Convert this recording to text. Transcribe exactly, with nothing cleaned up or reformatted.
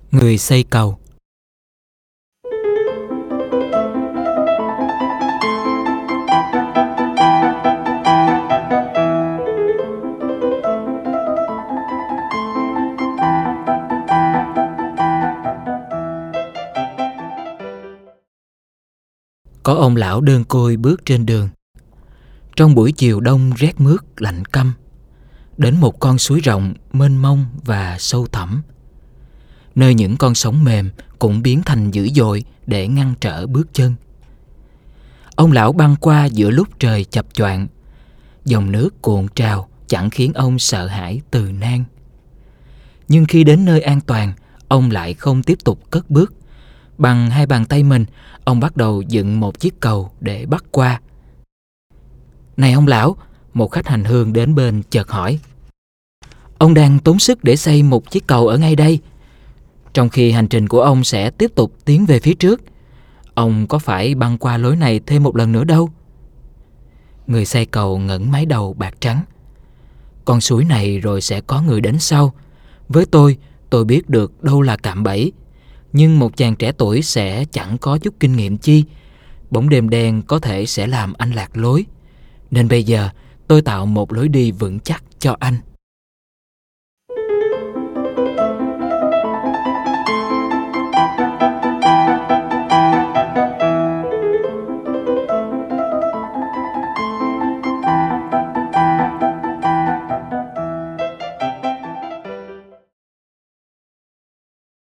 Người xây cầu. Có ông lão đơn côi bước trên đường. Trong buổi chiều đông rét mướt lạnh căm, đến một con suối rộng mênh mông và sâu thẳm, nơi những con sóng mềm cũng biến thành dữ dội để ngăn trở bước chân. Ông lão băng qua giữa lúc trời chập choạng, dòng nước cuộn trào chẳng khiến ông sợ hãi từ nan. Nhưng khi đến nơi an toàn, ông lại không tiếp tục cất bước. Bằng hai bàn tay mình, ông bắt đầu dựng một chiếc cầu để bắt qua. Này ông lão, một khách hành hương đến bên chợt hỏi: Ông đang tốn sức để xây một chiếc cầu ở ngay đây, trong khi hành trình của ông sẽ tiếp tục tiến về phía trước. Ông có phải băng qua lối này thêm một lần nữa đâu? Người xây cầu ngẩng mái đầu bạc trắng. Con suối này rồi sẽ có người đến sau. Với tôi, tôi biết được đâu là cạm bẫy. Nhưng một chàng trẻ tuổi sẽ chẳng có chút kinh nghiệm chi. Bóng đêm đen có thể sẽ làm anh lạc lối. Nên bây giờ tôi tạo một lối đi vững chắc cho anh.